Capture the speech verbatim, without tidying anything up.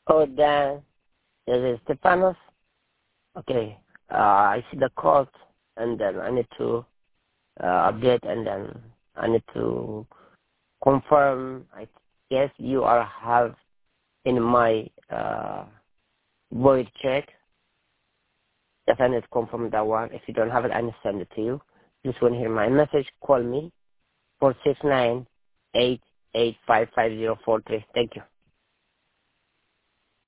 Oh, then this is Stefanos. Okay. Uh, I see the code, and then I need to uh, update, and then I need to confirm. I guess you are have in my uh, void check. If I need to confirm that one. If you don't have it, I will send it to you. Just want to hear my message. Call me four six nine eight eight five five zero four three. Thank you.